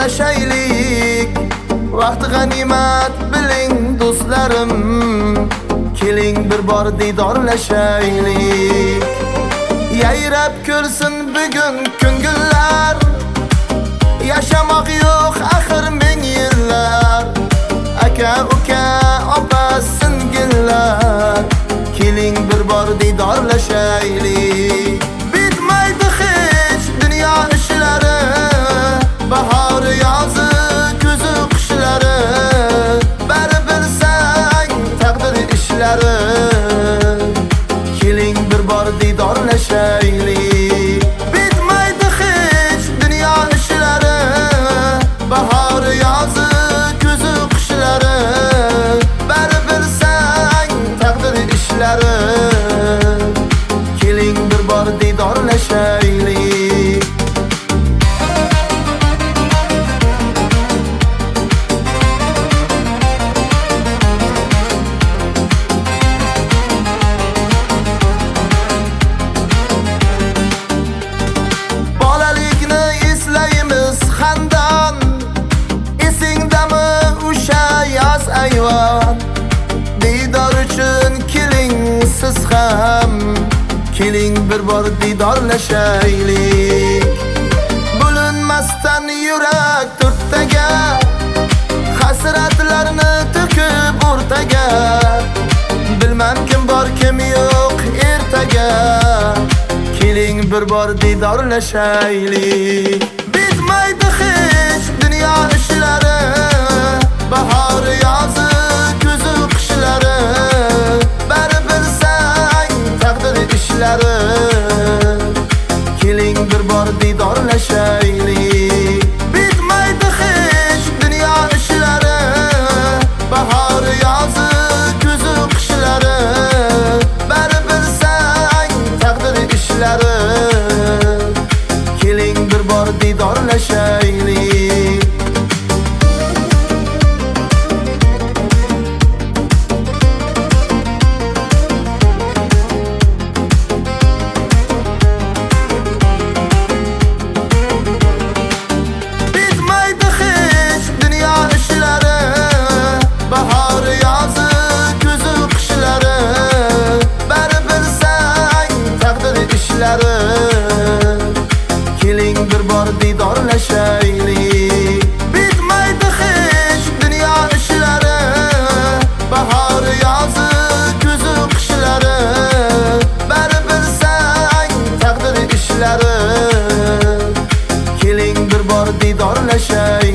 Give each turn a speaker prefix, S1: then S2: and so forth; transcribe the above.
S1: didorlashaylik. Vaqt g'animat biling do'stlarim, keling bir bor didorlashaylik. Yayrab ko'rsin bugun ko'ngillar, yashamoq yo'q axir ming yillar. Aka uka opa singillar, keling bir bor didorlashaylik. Bitmaydi hech dunyo ishlari, bahor yozi kuzi qishlari, bari bilsang taqdir ishlari. Keling bir bor didorlashaylik. Bitmaydi hech dunyo ishlari, bahor yozi kuzi qishlari, bari bilsang taqdir ishlari. Keling bir bor didorlashaylik. Bolalikni eslaymiz xandon, esingdami o'sha yoz ayvon? Didor uchun keling siz ham, keling bir bor didorlashaylik. Bo'linmasdan yurak to'rttaga, hasratlarni to'kib o'rtaga. Bilmam kim bor kim yo'q ertaga, keling bir bor didorlashaylik. Bitmaydi hech dunyo ishlari, bahor yozi kuzi qishlari, bari bilsang taqdir ishlari. Keling bir bor didorlashaylik. Bitmaydi hech dunyo ishlari, bahor yozi kuzi qishlari, bari bilsang taqdir ishlari. Keling bir bor didorlashaylik. Bitmaydi hech dunyo ishlari, bahor yozi kuzi qishlari, bari bilsang taqdir ishlari. Keling bir bor didorlashaylik. Bitmaydi hech dunyo ishlari, bahor yozi kuzi qishlari, bari bilsang taqdir ishlari. Keling bir bor didorlashaylik.